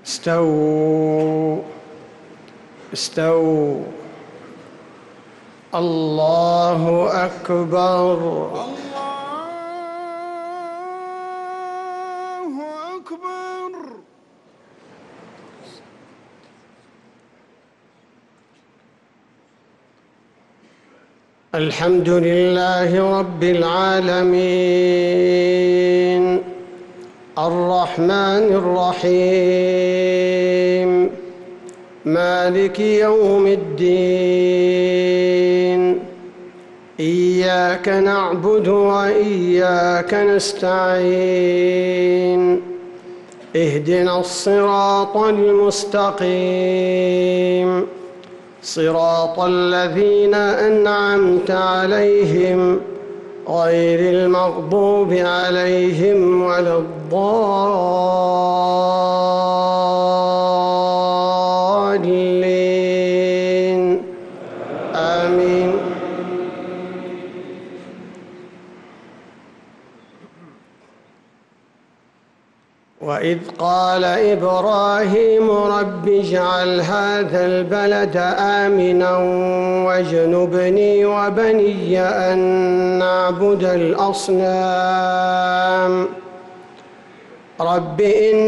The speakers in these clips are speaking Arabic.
استووا استووا. الله أكبر. الله أكبر. الحمد لله رب العالمين الرحمن الرحيم مالك يوم الدين. إياك نعبد وإياك نستعين. اهدنا الصراط المستقيم صراط الذين أنعمت عليهم غير المغضوب عليهم ولا الضالين. آمين. وإذ قال إبراهيم رب اجعل هذا البلد آمنا واجنبني وبني أن نعبد الأصنام. رب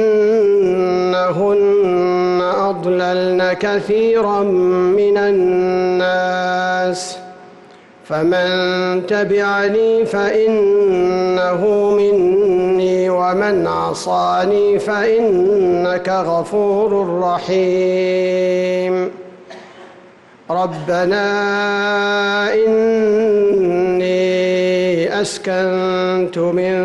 إنهن أضللن كثيرا من الناس فمن تبعني فإنه مني ومن عصاني فإنك غفور رحيم. ربنا إني أسكنت من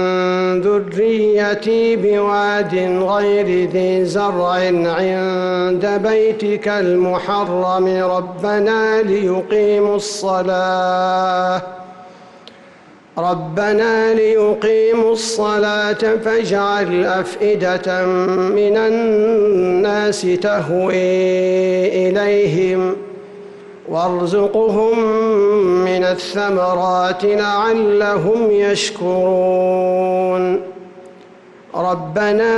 ذريتي بواد غير ذي زرع عند بيتك المحرم ربنا ليقيموا الصلاة فاجعل أفئدة من الناس تهوي إليهم وارزقهم من الثمرات لعلهم يشكرون. ربنا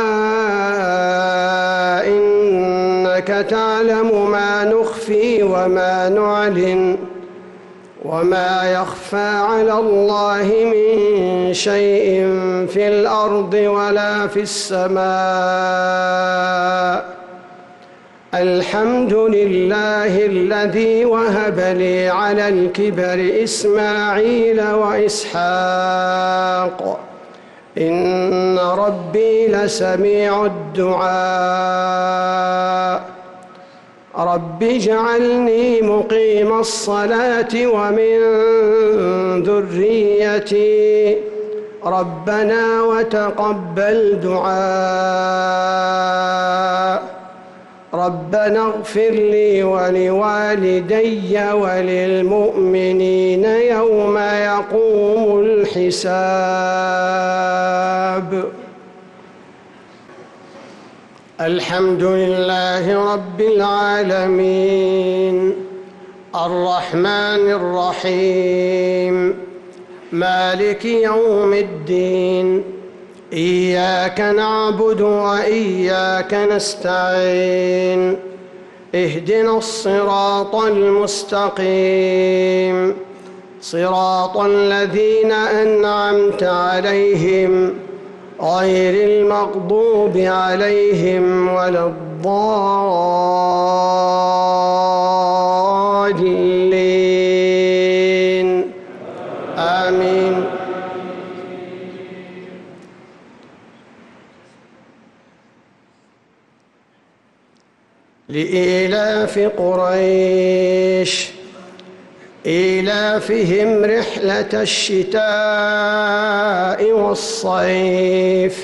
إنك تعلم ما نخفي وما نعلن وما يخفى على الله من شيء في الأرض ولا في السماء. الحمد لله الذي وهب لي على الكبر إسماعيل وإسحاق إن ربي لسميع الدعاء. رب اجعلني مقيم الصلاة ومن ذريتي ربنا وتقبل دعاء. ربنا اغفر لي ولوالدي وللمؤمنين يوم يقوم الحساب. الحمد لله رب العالمين الرحمن الرحيم مالك يوم الدين. إياك نعبد وإياك نستعين. اهدنا الصراط المستقيم صراط الذين أنعمت عليهم غير المغضوب عليهم ولا الضالين. آمين. لإيلاف قريش إيلافهم رحلة الشتاء والصيف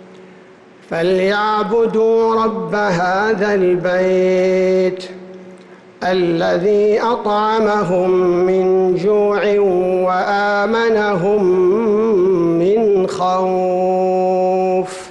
فليعبدوا رب هذا البيت الذي أطعمهم من جوع وآمنهم من خوف.